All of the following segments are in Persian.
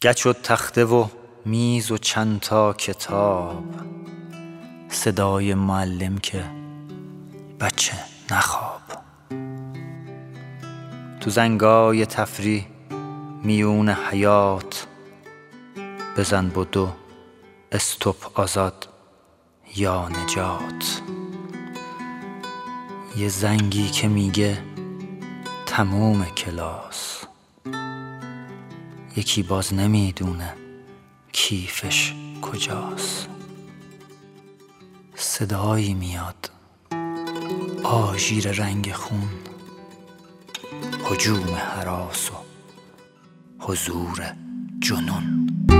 گچ و تخته و میز و چند تا کتاب، صدای معلم که بچه نخواب. تو زنگای تفریح میون حیات، بزن بدو استوب آزاد یا نجات. یه زنگی که میگه تموم کلاس، یکی باز نمیدونه کیفش کجاست. صدایی میاد آژیر رنگ خون، هجوم هراس و حضور جنون.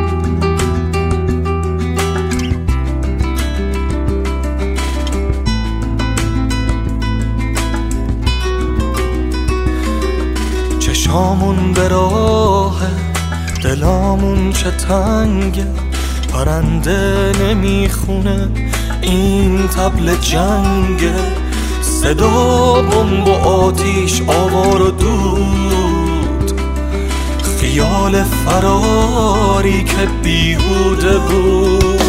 چشامون به راه، دلامون چه تنگه، پرنده نمیخونه این طبل جنگه. صدا بمب و آتیش، آوار و دود، خیال فراری که بیهوده بود.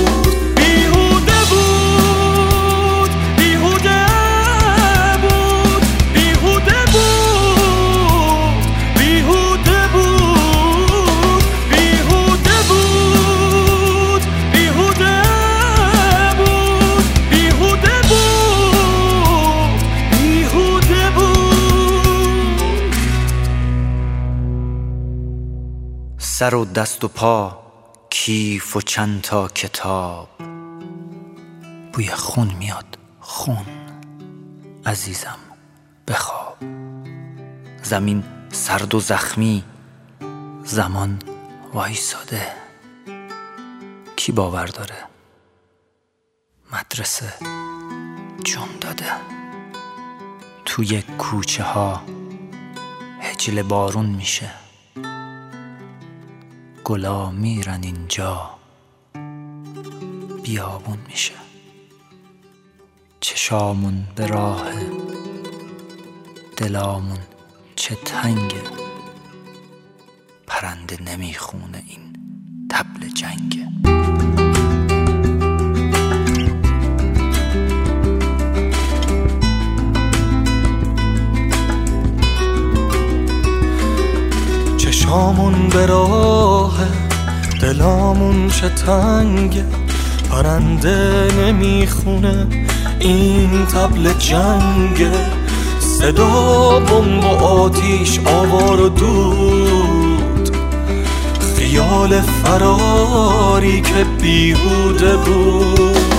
سر و دست و پا، کیف و چند تا کتاب، بوی خون میاد خون، عزیزم بخواب. زمین سرد و زخمی، زمان وایساده، کی باور داره مدرسه جون داده. توی کوچه ها هجل بارون میشه، گلا میرن اینجا بیابون میشه. چشامون به راه، دلامون چه تنگه، پرنده نمیخونه این طبل جنگه. چشامون به راه، دلامون چه تنگه، پرنده نمیخونه این طبل جنگه. صدا بمب و آتیش، آوار و دود، خیال فراری که بیهوده بود.